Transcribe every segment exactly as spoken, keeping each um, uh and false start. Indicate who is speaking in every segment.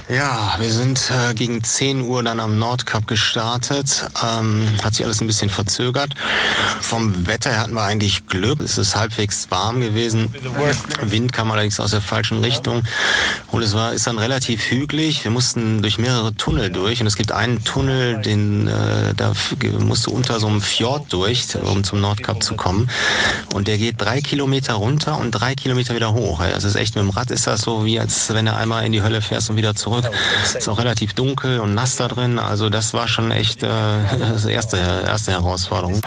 Speaker 1: Ja, wir sind äh, gegen zehn Uhr dann am Nordkap gestartet. Ähm, hat sich alles ein bisschen verzögert. Vom Wetter her hatten wir eigentlich Glück. Es ist halbwegs warm gewesen. Wind kam allerdings aus der falschen Richtung. Und es war, ist dann relativ hügelig. Wir mussten durch mehrere Tunnel durch. Und es gibt einen Tunnel, den äh, da musst du unter so einem Fjord durch, um zum Nordkap zu kommen. Und der geht drei Kilometer runter und drei Kilometer wieder hoch. Das ist echt, mit dem Rad ist das so, wie als wenn du einmal in die Hölle fährst und wieder zurück. Es ist auch relativ dunkel und nass da drin. Also das war schon echt äh, das erste, erste Herausforderung.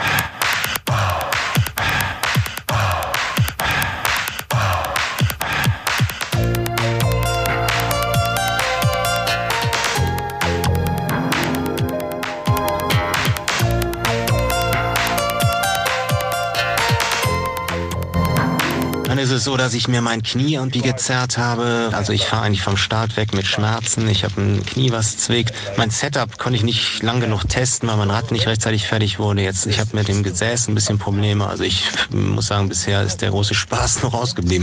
Speaker 1: Dann ist es so, dass ich mir mein Knie irgendwie gezerrt habe. Also ich fahre eigentlich vom Start weg mit Schmerzen. Ich habe ein Knie, was zwickt. Mein Setup konnte ich nicht lang genug testen, weil mein Rad nicht rechtzeitig fertig wurde. Jetzt, ich habe mit dem Gesäß ein bisschen Probleme. Also ich muss sagen, bisher ist der große Spaß noch ausgeblieben.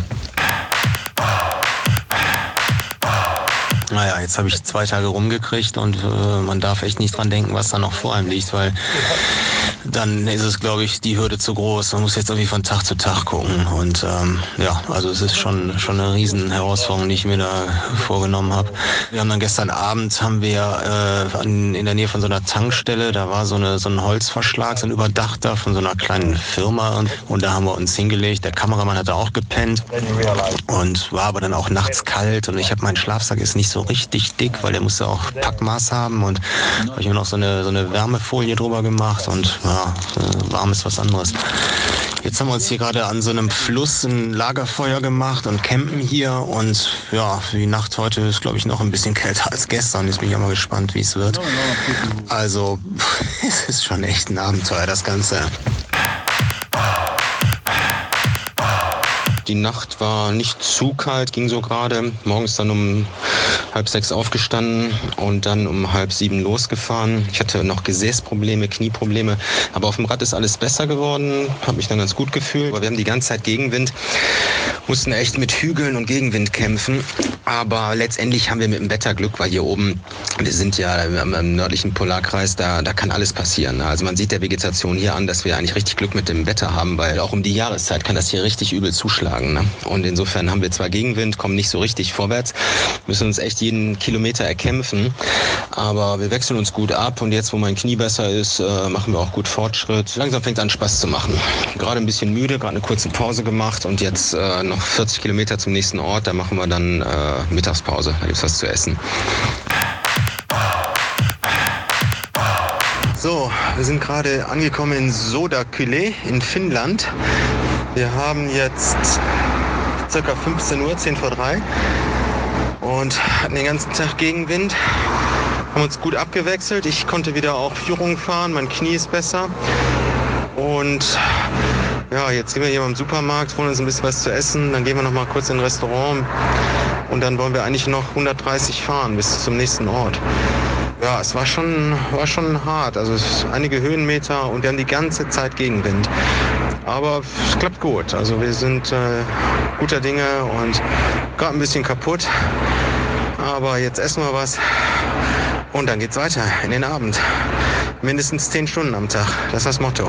Speaker 1: Naja, jetzt habe ich zwei Tage rumgekriegt und äh, man darf echt nicht dran denken, was da noch vor einem liegt, weil dann ist es, glaube ich, die Hürde zu groß. Man muss jetzt irgendwie von Tag zu Tag gucken. Und ähm, ja, also es ist schon, schon eine riesen Herausforderung, die ich mir da vorgenommen habe. Wir haben dann gestern Abend, haben wir äh, an, in der Nähe von so einer Tankstelle, da war so, eine, so ein Holzverschlag, so ein Überdachter von so einer kleinen Firma. Und, und da haben wir uns hingelegt. Der Kameramann hat da auch gepennt und war aber dann auch nachts kalt. Und ich habe, mein Schlafsack ist nicht so richtig dick, weil der musste auch Packmaß haben. Und da habe ich mir noch so eine, so eine Wärmefolie drüber gemacht und ja, warm ist was anderes. Jetzt haben wir uns hier gerade an so einem Fluss ein Lagerfeuer gemacht und campen hier. Und ja, die Nacht heute ist, glaube ich, noch ein bisschen kälter als gestern. Jetzt bin ich auch mal gespannt, wie es wird. Also, es ist schon echt ein Abenteuer, das Ganze. Die Nacht war nicht zu kalt, ging so gerade. Morgens dann um halb sechs aufgestanden und dann um halb sieben losgefahren. Ich hatte noch Gesäßprobleme, Knieprobleme, aber auf dem Rad ist alles besser geworden. Habe mich dann ganz gut gefühlt. Aber wir haben die ganze Zeit Gegenwind, mussten echt mit Hügeln und Gegenwind kämpfen. Aber letztendlich haben wir mit dem Wetter Glück, weil hier oben, wir sind ja im nördlichen Polarkreis, da, da kann alles passieren. Also man sieht der Vegetation hier an, dass wir eigentlich richtig Glück mit dem Wetter haben, weil auch um die Jahreszeit kann das hier richtig übel zuschlagen. Ne? Und insofern haben wir zwar Gegenwind, kommen nicht so richtig vorwärts, müssen uns echt jeden Kilometer erkämpfen, aber wir wechseln uns gut ab und jetzt, wo mein Knie besser ist, äh, machen wir auch gut Fortschritt. Langsam fängt es an, Spaß zu machen. Gerade ein bisschen müde, gerade eine kurze Pause gemacht und jetzt äh, noch vierzig Kilometer zum nächsten Ort, da machen wir dann äh, Mittagspause, da gibt es was zu essen. So, wir sind gerade angekommen in Sodankylä in Finnland. Wir haben jetzt ca. fünfzehn Uhr, zehn vor drei und hatten den ganzen Tag Gegenwind, haben uns gut abgewechselt. Ich konnte wieder auch Führung fahren, mein Knie ist besser und ja, jetzt sind wir hier beim Supermarkt, holen uns ein bisschen was zu essen, dann gehen wir noch mal kurz in ein Restaurant und dann wollen wir eigentlich noch hundertdreißig fahren bis zum nächsten Ort. Ja, es war schon, war schon hart, also es sind einige Höhenmeter und wir haben die ganze Zeit Gegenwind. Aber es klappt gut, also wir sind äh, guter Dinge und gerade ein bisschen kaputt. Aber jetzt essen wir was und dann geht's weiter in den Abend. Mindestens zehn Stunden am Tag, das ist das Motto.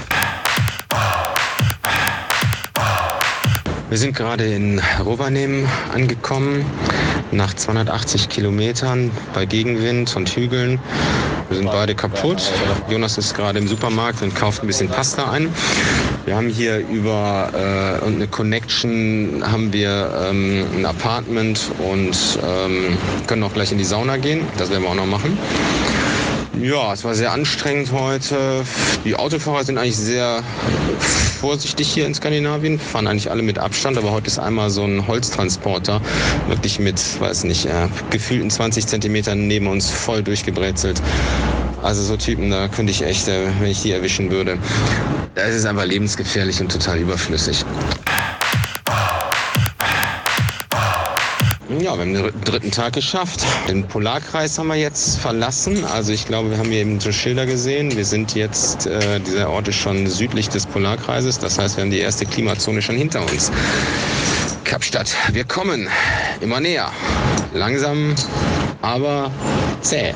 Speaker 1: Wir sind gerade in Rovaniemi angekommen, nach zweihundertachtzig Kilometern bei Gegenwind und Hügeln. Wir sind beide kaputt. Jonas ist gerade im Supermarkt und kauft ein bisschen Pasta ein. Wir haben hier über äh, eine Connection haben wir ähm, ein Apartment und ähm, können auch gleich in die Sauna gehen. Das werden wir auch noch machen. Ja, es war sehr anstrengend heute. Die Autofahrer sind eigentlich sehr vorsichtig hier in Skandinavien, fahren eigentlich alle mit Abstand, aber heute ist einmal so ein Holztransporter wirklich mit, weiß nicht, äh, gefühlten zwanzig Zentimetern neben uns voll durchgebrezelt. Also so Typen, da könnte ich echt, äh, wenn ich die erwischen würde, das ist einfach lebensgefährlich und total überflüssig. Ja, wir haben den dritten Tag geschafft. Den Polarkreis haben wir jetzt verlassen. Also ich glaube, wir haben hier eben so Schilder gesehen. Wir sind jetzt, äh, dieser Ort ist schon südlich des Polarkreises. Das heißt, wir haben die erste Klimazone schon hinter uns. Kapstadt, wir kommen immer näher. Langsam aber zäh.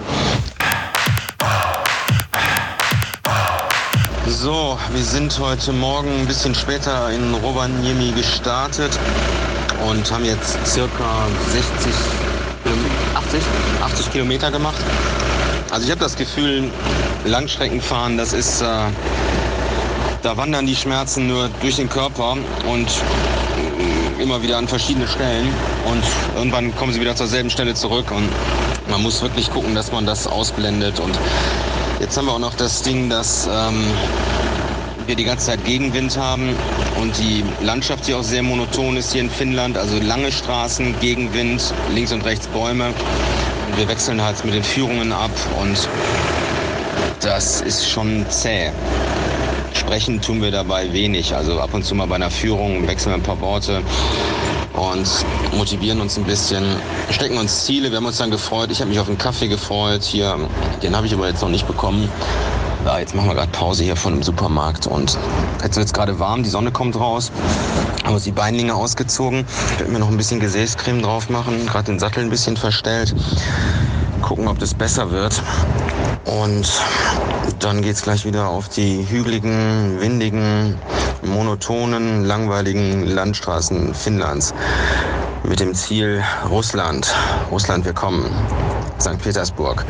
Speaker 1: So, wir sind heute Morgen ein bisschen später in Rovaniemi gestartet und haben jetzt circa sechzig, achtzig, achtzig Kilometer gemacht. Also ich habe das Gefühl, Langstreckenfahren, das ist, äh, da wandern die Schmerzen nur durch den Körper und immer wieder an verschiedene Stellen und irgendwann kommen sie wieder zur selben Stelle zurück und man muss wirklich gucken, dass man das ausblendet. Und jetzt haben wir auch noch das Ding, dass ähm, wir die ganze Zeit Gegenwind haben und die Landschaft hier auch sehr monoton ist hier in Finnland, also lange Straßen, Gegenwind, links und rechts Bäume. Und wir wechseln halt mit den Führungen ab und das ist schon zäh. Sprechen tun wir dabei wenig, also ab und zu mal bei einer Führung wechseln wir ein paar Worte und motivieren uns ein bisschen, stecken uns Ziele. Wir haben uns dann gefreut, ich habe mich auf einen Kaffee gefreut, hier, den habe ich aber jetzt noch nicht bekommen. Ja, jetzt machen wir gerade Pause hier von dem Supermarkt und jetzt wird es gerade warm, die Sonne kommt raus, haben uns die Beinlinge ausgezogen, ich werde mir noch ein bisschen Gesäßcreme drauf machen, gerade den Sattel ein bisschen verstellt, gucken, ob das besser wird. Und dann geht's gleich wieder auf die hügeligen, windigen, monotonen, langweiligen Landstraßen Finnlands mit dem Ziel Russland. Russland, wir kommen. Sankt Petersburg.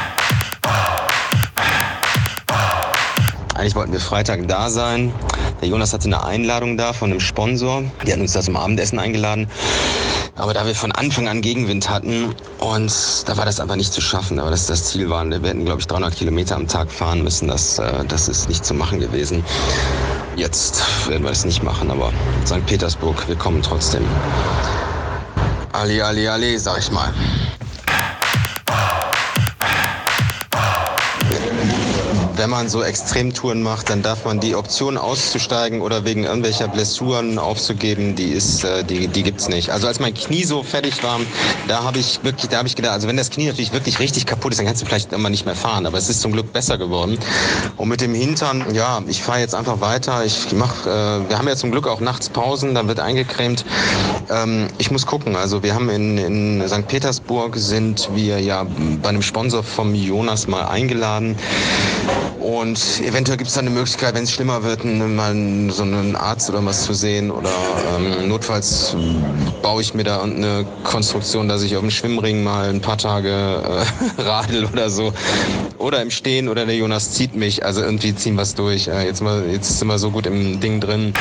Speaker 1: Eigentlich wollten wir Freitag da sein. Der Jonas hatte eine Einladung da von einem Sponsor. Die hatten uns da zum Abendessen eingeladen. Aber da wir von Anfang an Gegenwind hatten und da war das einfach nicht zu schaffen, aber das das Ziel war, wir hätten, glaube ich, dreihundert Kilometer am Tag fahren müssen, das, das ist nicht zu machen gewesen. Jetzt werden wir das nicht machen, aber Sankt Petersburg, wir kommen trotzdem. Ali, Ali, Ali, sag ich mal. Wenn man so Extremtouren macht, dann darf man die Option auszusteigen oder wegen irgendwelcher Blessuren aufzugeben, die ist, äh, die, die gibt's nicht. Also als mein Knie so fertig war, da habe ich wirklich, da habe ich gedacht, also wenn das Knie natürlich wirklich richtig kaputt ist, dann kannst du vielleicht immer nicht mehr fahren. Aber es ist zum Glück besser geworden. Und mit dem Hintern, ja, ich fahre jetzt einfach weiter. Ich mach, äh, wir haben ja zum Glück auch nachts Pausen, dann wird eingecremt. Ähm, ich muss gucken. Also wir haben in, in Sankt Petersburg sind wir ja bei einem Sponsor vom Jonas mal eingeladen. Und eventuell gibt es dann eine Möglichkeit, wenn es schlimmer wird, mal so einen Arzt oder was zu sehen. Oder ähm, notfalls baue ich mir da eine Konstruktion, dass ich auf dem Schwimmring mal ein paar Tage äh, radel oder so. Oder im Stehen oder der Jonas zieht mich. Also irgendwie ziehen wir es durch. Äh, jetzt, mal, jetzt sind wir so gut im Ding drin.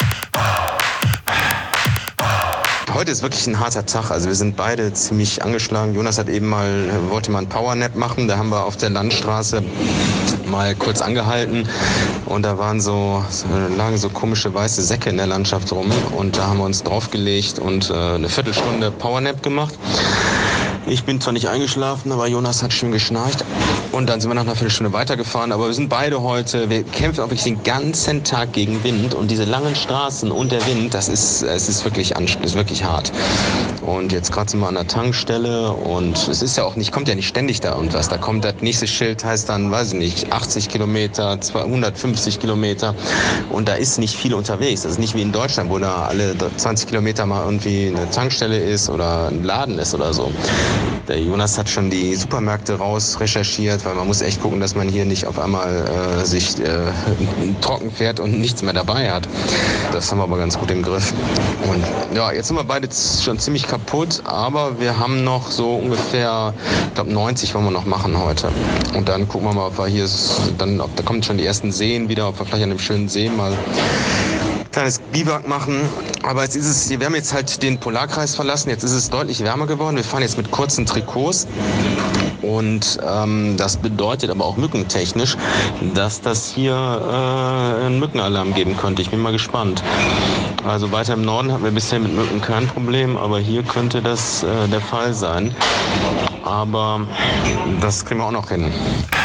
Speaker 1: Heute ist wirklich ein harter Tag, also wir sind beide ziemlich angeschlagen. Jonas hat eben mal, wollte mal einen Powernap machen, da haben wir auf der Landstraße mal kurz angehalten und da waren so, lagen so komische weiße Säcke in der Landschaft rum und da haben wir uns draufgelegt und äh, eine Viertelstunde Powernap gemacht. Ich bin zwar nicht eingeschlafen, aber Jonas hat schön geschnarcht. Und dann sind wir nach einer Viertelstunde weitergefahren. Aber wir sind beide heute, wir kämpfen auch wirklich den ganzen Tag gegen Wind. Und diese langen Straßen und der Wind, das ist, es ist wirklich anstrengend, ist wirklich hart. Und jetzt gerade sind wir an der Tankstelle und es ist ja auch nicht, kommt ja nicht ständig da irgendwas. Da kommt das nächste Schild, heißt dann, weiß ich nicht, achtzig Kilometer, hundertfünfzig Kilometer. Und da ist nicht viel unterwegs. Das ist nicht wie in Deutschland, wo da alle zwanzig Kilometer mal irgendwie eine Tankstelle ist oder ein Laden ist oder so. Der Jonas hat schon die Supermärkte raus recherchiert, weil man muss echt gucken, dass man hier nicht auf einmal äh, sich äh, trocken fährt und nichts mehr dabei hat. Das haben wir aber ganz gut im Griff. Und ja, jetzt sind wir beide schon ziemlich kaputt, aber wir haben noch so ungefähr, ich glaube neunzig wollen wir noch machen heute. Und dann gucken wir mal, ob wir hier, dann, ob da kommen schon die ersten Seen wieder, ob wir vielleicht an dem schönen See mal kleines Biwak machen. Aber jetzt ist es, wir haben jetzt halt den Polarkreis verlassen, jetzt ist es deutlich wärmer geworden. Wir fahren jetzt mit kurzen Trikots und ähm, das bedeutet aber auch mückentechnisch, dass das hier äh, einen Mückenalarm geben könnte. Ich bin mal gespannt. Also weiter im Norden hatten wir bisher mit Mücken kein Problem, aber hier könnte das äh, der Fall sein. Aber das kriegen wir auch noch hin.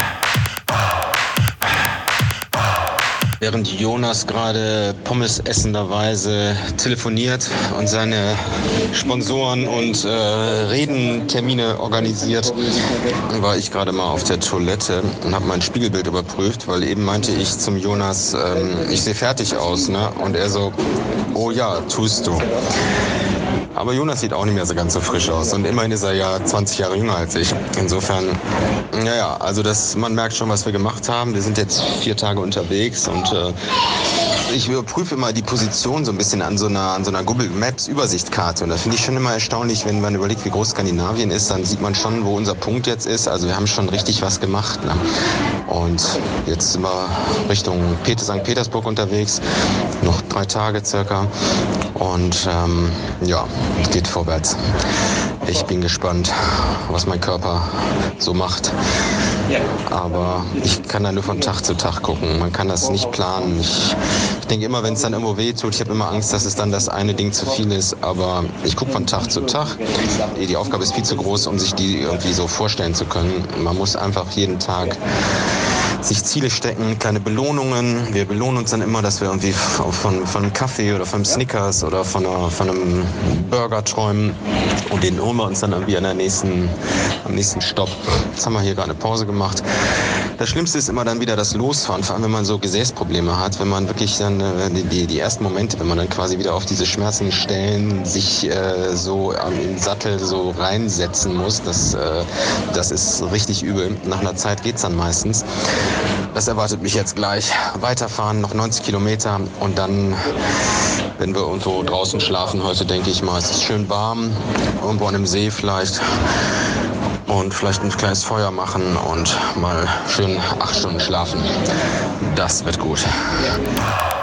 Speaker 1: Während Jonas gerade Pommes essenderweise telefoniert und seine Sponsoren und äh, Redentermine organisiert, war ich gerade mal auf der Toilette und habe mein Spiegelbild überprüft, weil eben meinte ich zum Jonas, ähm, ich sehe fertig aus, ne? Und er so, oh ja, tust du. Aber Jonas sieht auch nicht mehr so ganz so frisch aus und immerhin ist er ja zwanzig Jahre jünger als ich. Insofern, naja, also das, man merkt schon, was wir gemacht haben. Wir sind jetzt vier Tage unterwegs und äh, ich überprüfe immer die Position so ein bisschen an so einer, an so einer Google Maps Übersichtskarte und da finde ich schon immer erstaunlich, wenn man überlegt, wie groß Skandinavien ist, dann sieht man schon, wo unser Punkt jetzt ist. Also wir haben schon richtig was gemacht. Ne? Und jetzt sind wir Richtung Peter, Sankt Petersburg unterwegs, noch drei Tage circa und ähm, ja, es geht vorwärts. Ich bin gespannt, was mein Körper so macht. Aber ich kann da nur von Tag zu Tag gucken. Man kann das nicht planen. Ich, ich denke immer, wenn es dann irgendwo weh tut, ich habe immer Angst, dass es dann das eine Ding zu viel ist. Aber ich gucke von Tag zu Tag. Die Aufgabe ist viel zu groß, um sich die irgendwie so vorstellen zu können. Man muss einfach jeden Tag sich Ziele stecken, kleine Belohnungen. Wir belohnen uns dann immer, dass wir irgendwie von, von einem Kaffee oder von einem Snickers oder von, einer, von einem Burger träumen. Und den holen wir uns dann irgendwie an der nächsten, am nächsten Stopp. Jetzt haben wir hier gerade eine Pause gemacht. Das Schlimmste ist immer dann wieder das Losfahren, vor allem wenn man so Gesäßprobleme hat, wenn man wirklich dann äh, die, die ersten Momente, wenn man dann quasi wieder auf diese Schmerzenstellen sich äh, so im Sattel so reinsetzen muss, das, äh, das ist richtig übel. Nach einer Zeit geht's dann meistens. Das erwartet mich jetzt gleich. Weiterfahren, noch neunzig Kilometer und dann, wenn wir irgendwo draußen schlafen heute, denke ich mal, es ist schön warm, irgendwo an einem See vielleicht. Und vielleicht ein kleines Feuer machen und mal schön acht Stunden schlafen. Das wird gut.